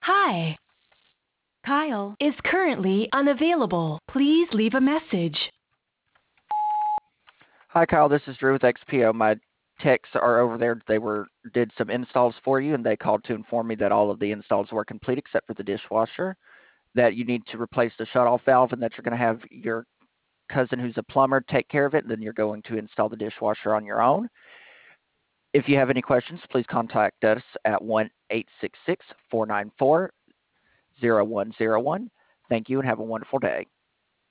Hi, Kyle is currently unavailable. Please leave a message. Hi, Kyle. This is Drew with XPO. My techs are over there. They did some installs for you, and they called to inform me that all of the installs were complete except for the dishwasher. That you need to replace the shutoff valve, and that you're going to have your cousin, who's a plumber, take care of it. And then you're going to install the dishwasher on your own. If you have any questions, please contact us at 1-866-494-0101. Thank you, and have a wonderful day.